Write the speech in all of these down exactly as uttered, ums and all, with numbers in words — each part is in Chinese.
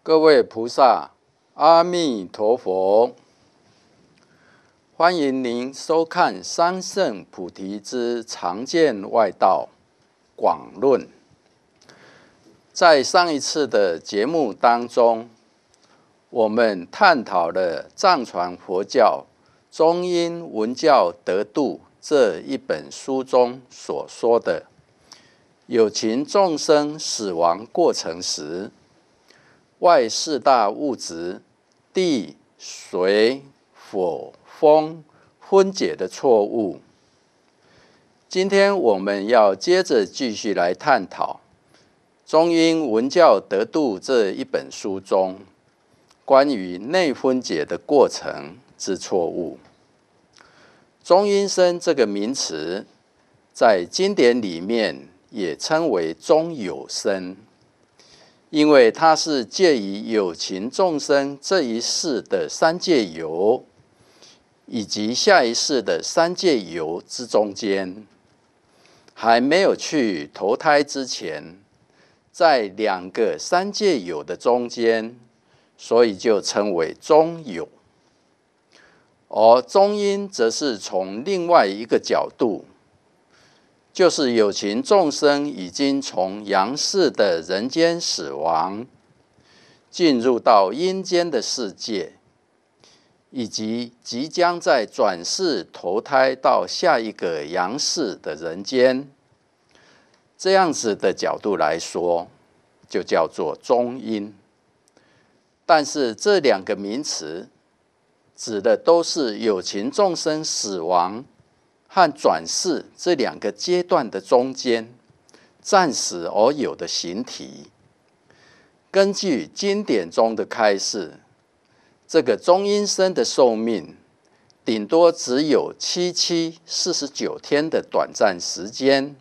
各位菩萨，阿弥陀佛！欢迎您收看《三圣菩提之常见外道广论》。在上一次的节目当中，我们探讨了藏传佛教中阴闻教得度这一本书中所说的有情众生死亡过程时，外四大物质地、水、火、风分解的错误。今天我们要接着继续来探讨中阴闻教得度这一本书中关于内分解的过程之错误。中阴身这个名词在经典里面也称为中有身，因为它是介于有情众生这一世的三界有以及下一世的三界有之中间，还没有去投胎之前，在两个三界有的中间，所以就称为中有。而中阴则是从另外一个角度，就是有情众生已经从阳世的人间死亡，进入到阴间的世界，以及即将在转世投胎到下一个阳世的人间，这样子的角度来说，就叫做中阴。但是这两个名词指的都是有情众生死亡和转世这两个阶段的中间暂时而有的形体。根据经典中的开示，这个中阴身的寿命顶多只有七七四十九天的短暂时间。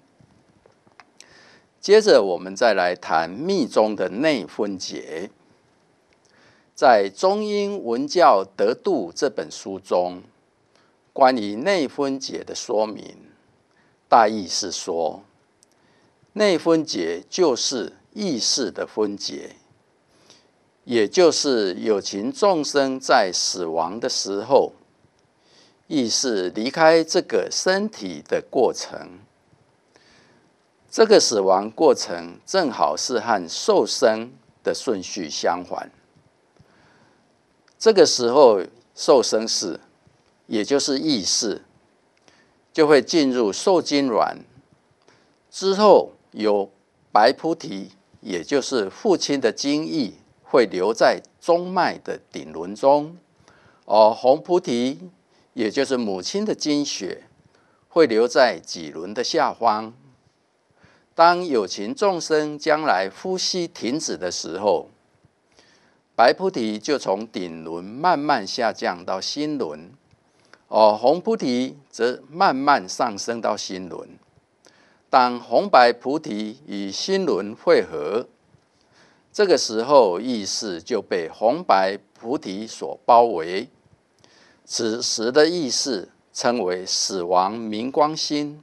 接着我们再来谈密宗的内分解。在《中阴闻教得度》这本书中，关于内分解的说明，大意是说，内分解就是意识的分解，也就是有情众生在死亡的时候，意识离开这个身体的过程。这个死亡过程正好是和受生的顺序相反。这个时候受生识，也就是意识，就会进入受精卵，之后有白菩提，也就是父亲的精液会留在中脉的顶轮中，而红菩提，也就是母亲的精血，会留在脊轮的下方。当有情众生将来呼吸停止的时候，白菩提就从顶轮慢慢下降到心轮，而红菩提则慢慢上升到心轮。当红白菩提与心轮汇合，这个时候意识就被红白菩提所包围，此时的意识称为死亡明光心。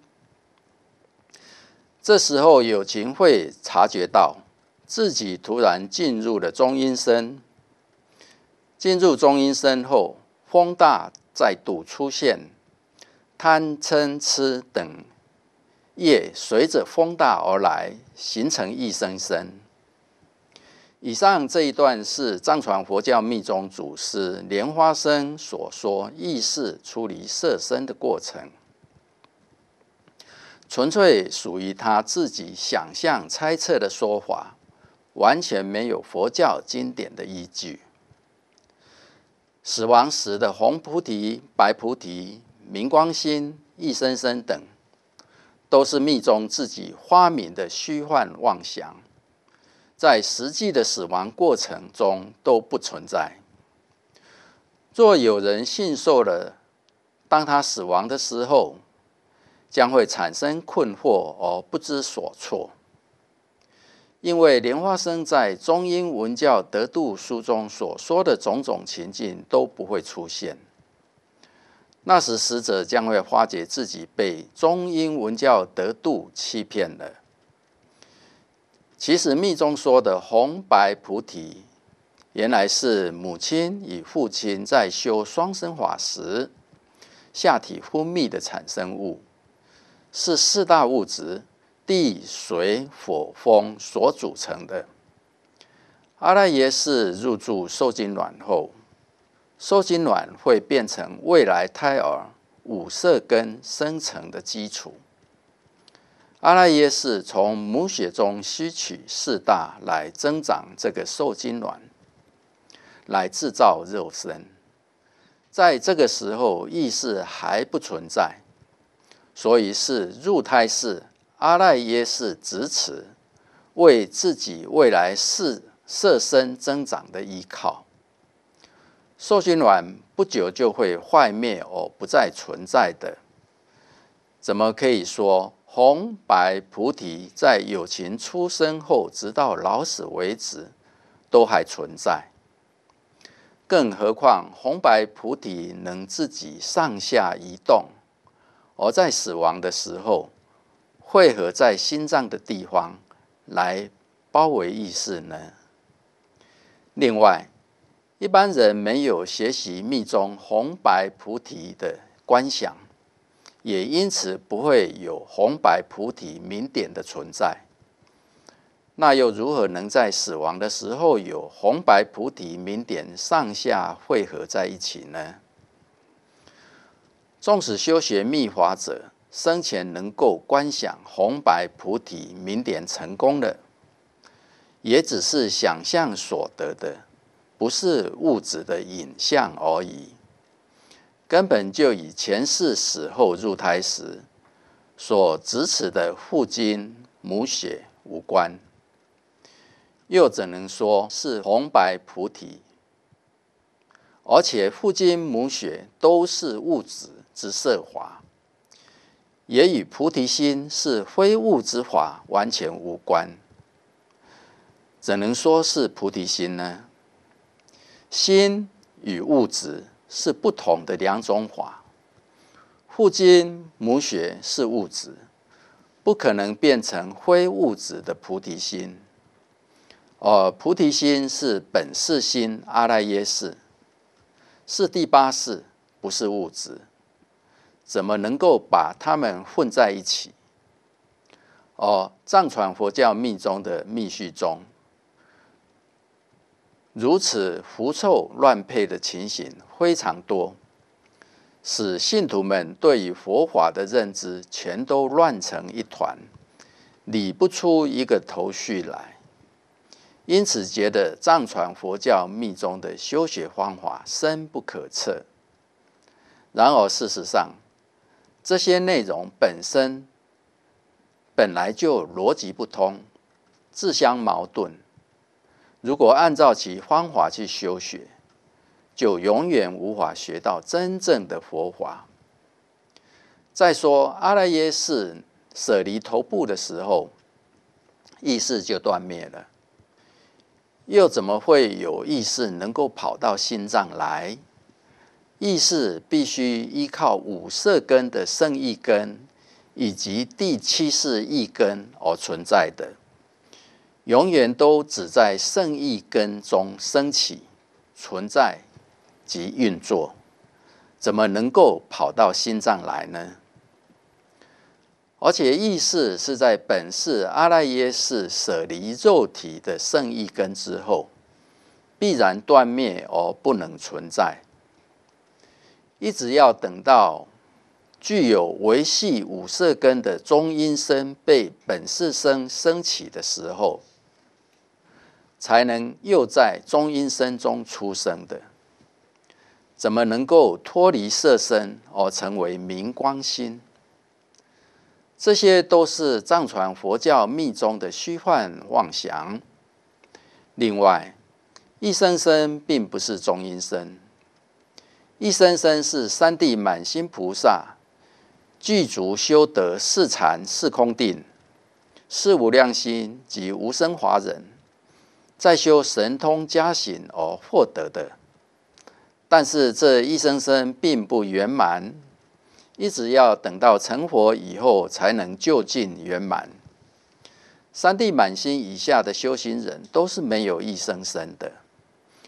这时候有情会察觉到自己突然进入了中阴身。进入中阴身后，风大再度出现，贪嗔痴等业随着风大而来，形成一生身。以上这一段是藏传佛教密宗祖师莲花生所说意识出离色身的过程，纯粹属于他自己想象猜测的说法，完全没有佛教经典的依据。死亡时的红菩提、白菩提、明光心、一生身等，都是密宗自己发明的虚幻妄想，在实际的死亡过程中都不存在。若有人信受了，当他死亡的时候，将会产生困惑而不知所措。因为莲花生在《中阴闻教得度》书中所说的种种情境都不会出现，那时死者将会发觉自己被中阴闻教得度欺骗了。其实密宗说的红白菩提， 原来是母亲与父亲在修双生法时，下体分泌的产生物，是四大物质地、水、火、风所组成的。阿赖耶识入住受精卵后，受精卵会变成未来胎儿五色根生成的基础。阿赖耶识从母血中吸取四大来增长这个受精卵，来制造肉身。在这个时候，意识还不存在，所以是入胎识阿赖耶识支持，为自己未来世色身增长的依靠。受精卵不久就会坏灭而不再存在的，怎么可以说红白菩提在有情出生后，直到老死为止，都还存在？更何况红白菩提能自己上下移动，而在死亡的时候，汇合在心脏的地方来包围意识呢？另外，一般人没有学习密宗红白菩提的观想，也因此不会有红白菩提明点的存在。那又如何能在死亡的时候有红白菩提明点上下汇合在一起呢？纵使修学密法者生前能够观想红白菩提明点成功了，也只是想象所得的，不是物质的影像而已，根本就与前世死后入胎时所执持的父精母血无关。又怎能说是红白菩提？而且父精母血都是物质之色法，也与菩提心是非物之法完全无关。怎能说是菩提心呢？心与物质是不同的两种法，父精母血是物质，不可能变成非物质的菩提心。而菩提心是本识心阿赖耶识，是第八识，不是物质，怎么能够把它们混在一起？而藏传佛教密宗的密续中，如此狐臭乱配的情形非常多，使信徒们对于佛法的认知全都乱成一团，理不出一个头绪来。因此觉得藏传佛教密宗的修学方法深不可测。然而事实上，这些内容本身本来就逻辑不通，自相矛盾。如果按照其方法去修学，就永远无法学到真正的佛法。再说阿赖耶识舍离头部的时候，意识就断灭了。又怎么会有意识能够跑到心脏来？意识必须依靠五色根的胜意根以及第七识意根而存在的，永远都只在胜意根中升起、存在及运作，怎么能够跑到心脏来呢？而且意识是在本识阿赖耶识舍离肉体的胜意根之后，必然断灭而不能存在。一直要等到具有维系五色根的中阴身被本识身升起的时候，才能又在中阴身中出生的。怎么能够脱离色身而成为明光心？这些都是藏传佛教密宗的虚幻妄想。另外，一生身并不是中阴身，一生身是三地满心菩萨具足修得四禅四空定、四无量心及无生法忍，在修神通加行而获得的。但是这一生身并不圆满，一直要等到成佛以后才能就近圆满。三地满心以下的修行人都是没有一生身的，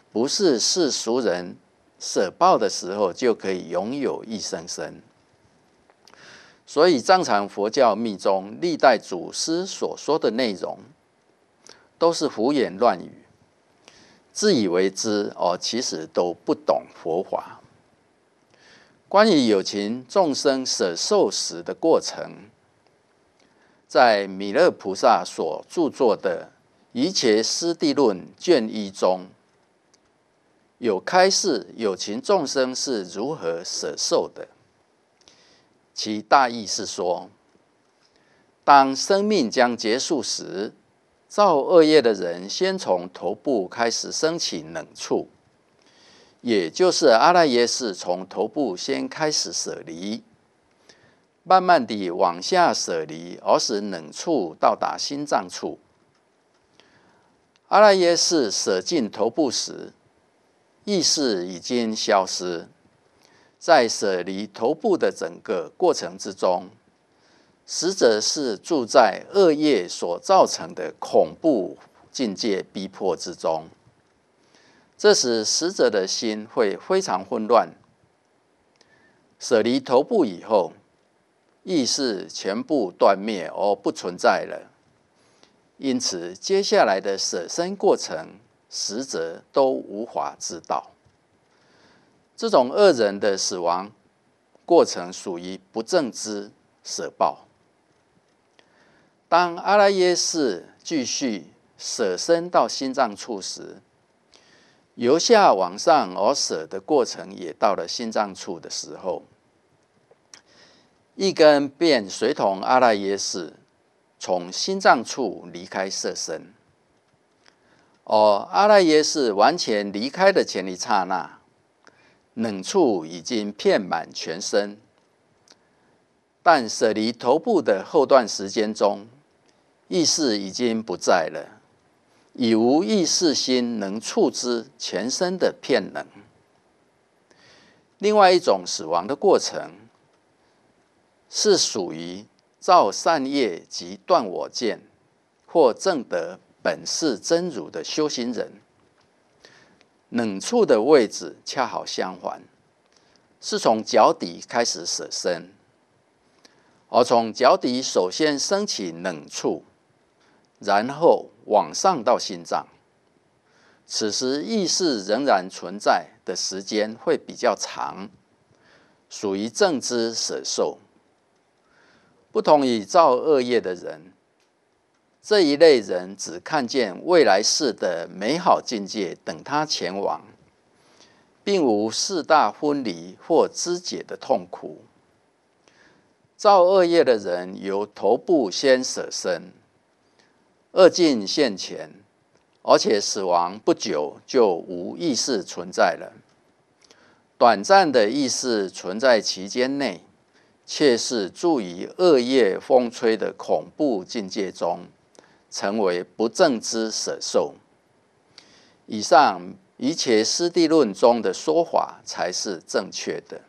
不是世俗人舍报的时候就可以拥有一生生。所以藏传佛教密宗历代祖师所说的内容，都是胡言乱语，自以为知哦，其实都不懂佛法。关于有情众生舍受时的过程，在弥勒菩萨所著作的《瑜伽师地论》卷一中，有开示有情众生是如何舍受的。其大意是说，当生命将结束时，造恶业的人先从头部开始升起冷处，也就是阿赖耶识从头部先开始舍离，慢慢地往下舍离，而使冷处到达心脏处。阿赖耶识舍进头部时，意识已经消失。在舍离头部的整个过程之中，死者是住在恶业所造成的恐怖境界逼迫之中。这时死者的心会非常混乱。舍离头部以后，意识全部断灭而不存在了，因此接下来的舍身过程，死者都无法知道。这种恶人的死亡过程属于不正知舍报。当阿赖耶识继续舍身到心脏处时，由下往上而舍的过程也到了心脏处的时候，一根便随同阿赖耶识从心脏处离开色身。而阿赖耶识完全离开的前一刹那，冷处已经遍满全身，但舍离头部的后段时间中，意识已经不在了，已无意识心能触知全身的遍冷。另外一种死亡的过程，是属于造善业及断我见，或证得本誓真如的修行人。冷处的位置恰好相反，是从脚底开始舍身，而从脚底首先升起冷处，然后往上到心脏。此时意识仍然存在的时间会比较长，属于正知舍受。不同于造恶业的人，这一类人只看见未来世的美好境界等他前往，并无四大分离或肢解的痛苦。造恶业的人由头部先舍身，恶境现前，而且死亡不久就无意识存在了。短暂的意识存在期间内，却是住于恶业风吹的恐怖境界中，成为不正知舍受。以上《瑜伽师地论》中的说法才是正确的。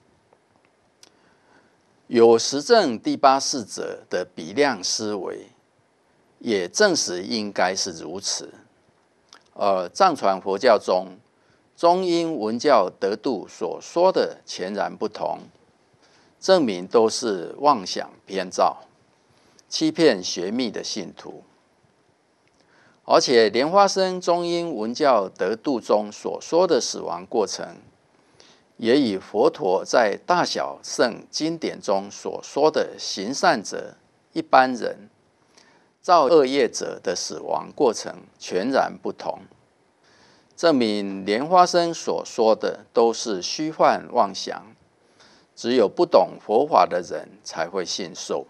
有实证第八世者的比量思维，也证实应该是如此。而藏传佛教中，中阴文教得度所说的全然不同，证明都是妄想编造，欺骗学密的信徒。而且莲花生中阴文教得度中所说的死亡过程，也与佛陀在大小圣经典中所说的行善者、一般人、造恶业者的死亡过程全然不同，证明莲花生所说的都是虚幻妄想，只有不懂佛法的人才会信受。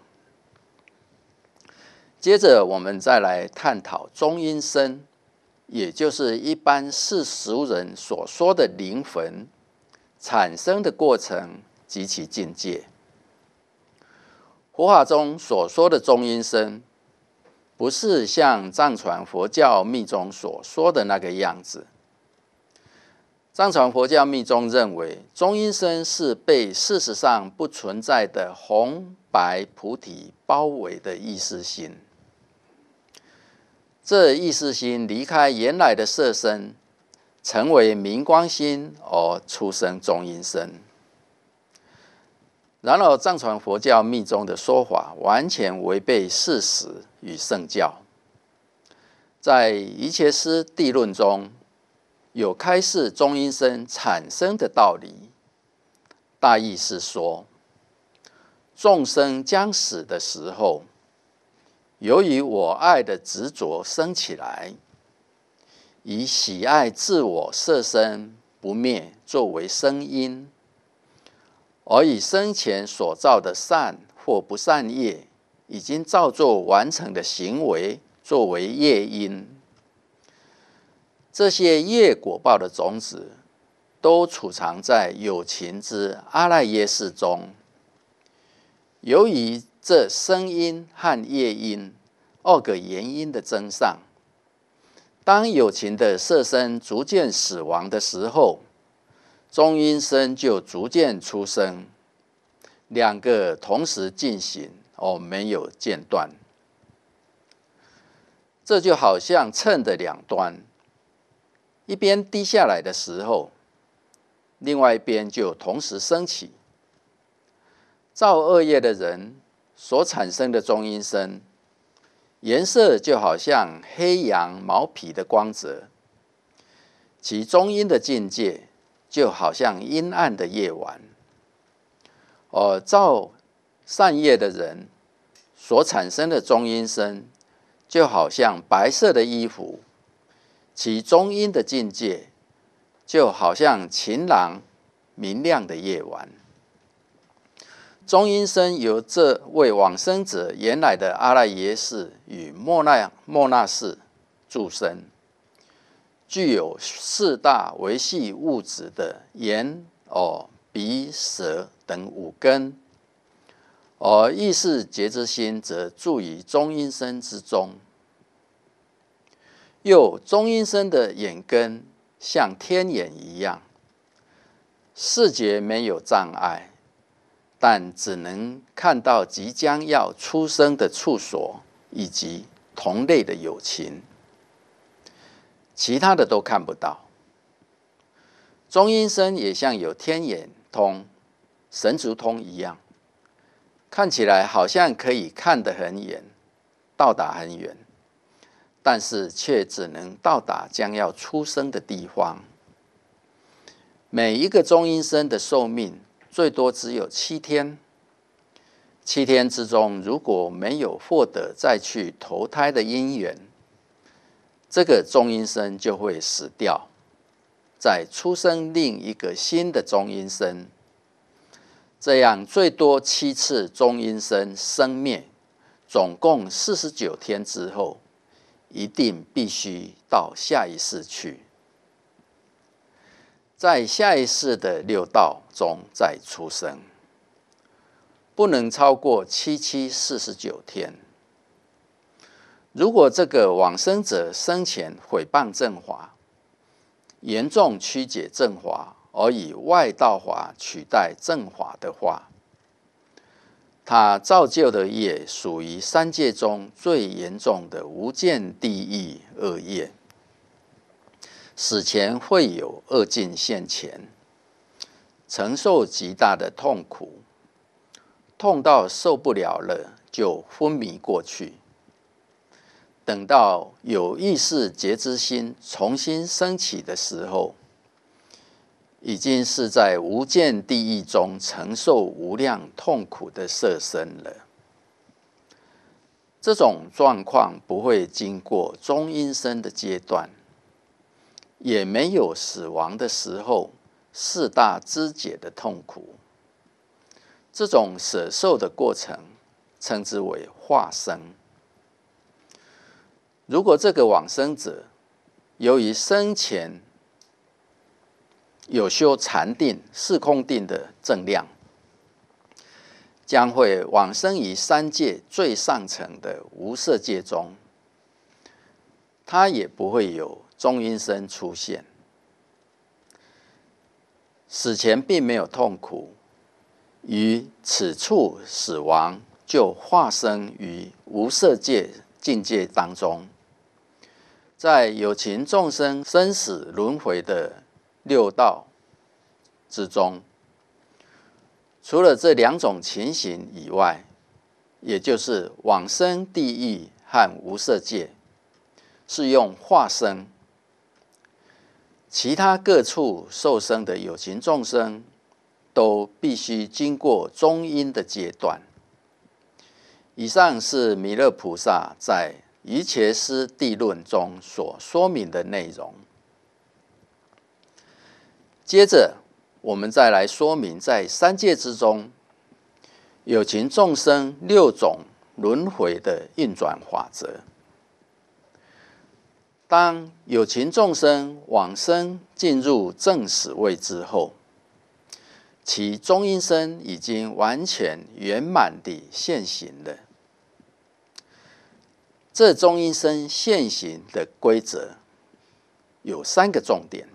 接着我们再来探讨中阴身，也就是一般世俗人所说的灵魂产生的过程及其境界。佛法中所说的中阴身，不是像藏传佛教密宗所说的那个样子。藏传佛教密宗认为，中阴身是被事实上不存在的红白菩提包围的意识心。这意识心离开原来的色身， 成为明光星而出生中阴身。然而，藏传佛教密宗的说法完全违背事实与圣教。在瑜伽师地论中，有开示中阴身产生的道理。大意是说，众生将死的时候，由于我爱的执着生起来，以喜爱自我色身不灭作为生因，而以生前所造的善或不善业，已经造作完成的行为作为业因。这些业果报的种子，都储藏在有情之阿赖耶识中。由于这生因和业因二个原因的增上，当有情的色身逐渐死亡的时候，中阴身就逐渐出生，两个同时进行而没有间断。这就好像秤的两端，一边低下来的时候，另外一边就同时升起。造恶业的人所产生的中阴身，颜色就好像黑羊毛皮的光泽，其中阴的境界就好像阴暗的夜晚。而造善业的人所产生的中阴身，就好像白色的衣服，其中阴的境界就好像晴朗明亮的夜晚。中阴身由这位往生者原来的阿赖耶识与末那末那识助生，具有四大维系物质的眼、耳、鼻、舌等五根，而意识觉知心则住于中阴身之中。又中阴身的眼根像天眼一样，视觉没有障碍，但只能看到即将要出生的处所以及同类的有情，其他的都看不到。中阴身也像有天眼通、神足通一样，看起来好像可以看得很远，到达很远，但是却只能到达将要出生的地方。每一个中阴身的寿命最多只有七天，七天之中如果没有获得再去投胎的因缘，这个中阴身就会死掉，再出生另一个新的中阴身。这样最多七次中阴身生灭，总共四十九天之后，一定必须到下一世去，在下一世的六道中再出生，不能超过七七四十九天。如果这个往生者生前毁谤正法，严重曲解正法，而以外道法取代正法的话，他造就的业属于三界中最严重的无间地狱恶业，死前会有恶境现前，承受极大的痛苦，痛到受不了了就昏迷过去。等到有意识觉知心重新升起的时候，已经是在无间地狱中承受无量痛苦的色身了。这种状况不会经过中阴身的阶段，也没有死亡的时候四大肢解的痛苦。这种舍受的过程称之为化生。如果这个往生者由于生前有修禅定、四空定的正量，将会往生于三界最上层的无色界中，他也不会有中阴身出现。死前并没有痛苦，于此处死亡就化生于无色界境界当中。 在有情众生生死轮回的六道之中，除了这两种情形以外，也就是往生地狱和无色界，是用化生；其他各处受生的有情众生，都必须经过中阴的阶段。以上是弥勒菩萨在《瑜伽师地论》中所说明的内容。接着，我们再来说明在三界之中，有情众生六种轮回的运转法则。当有情众生往生进入正死位之后，其中阴身已经完全圆满地现行了。这中阴身现行的规则有三个重点，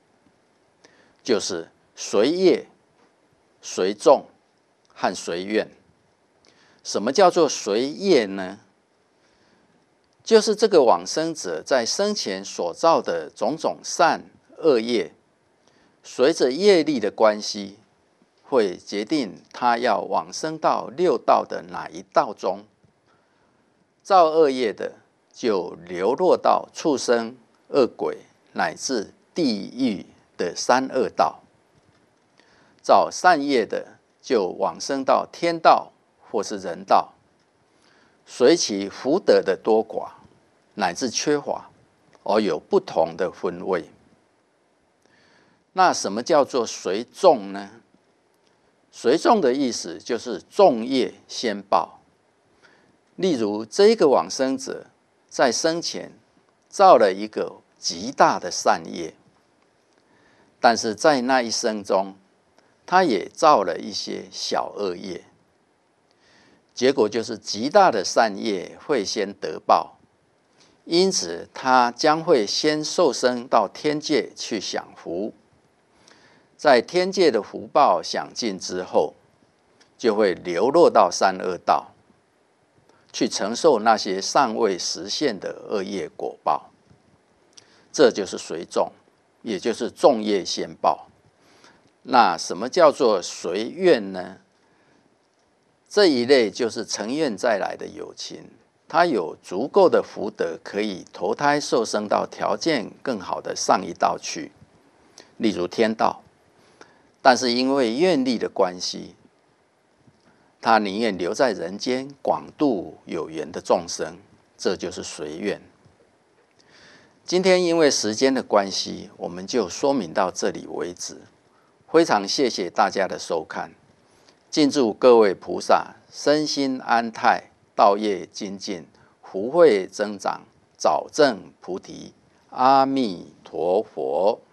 就是随业、随众和随愿。什么叫做随业呢？就是这个往生者在生前所造的种种善恶业，随着业力的关系，会决定他要往生到六道的哪一道中。造恶业的就流落到畜生、恶鬼乃至地狱的三恶道；造善业的就往生到天道或是人道。随其福德的多寡乃至缺乏，而有不同的分位。那什么叫做随众呢？随众的意思就是众业先报。例如，这个往生者在生前造了一个极大的善业，但是在那一生中，他也造了一些小恶业。结果就是极大的善业会先得报，因此他将会先受生到天界去享福。在天界的福报享尽之后，就会流落到三恶道，去承受那些尚未实现的恶业果报。这就是随众，也就是众业先报。那什么叫做随愿呢？这一类就是成愿再来的有情，他有足够的福德，可以投胎受生到条件更好的上一道去，例如天道。但是因为愿力的关系，他宁愿留在人间广度有缘的众生，这就是随愿。今天因为时间的关系，我们就说明到这里为止。非常谢谢大家的收看，敬祝各位菩萨身心安泰，道业精进，福慧增长，早证菩提。阿弥陀佛。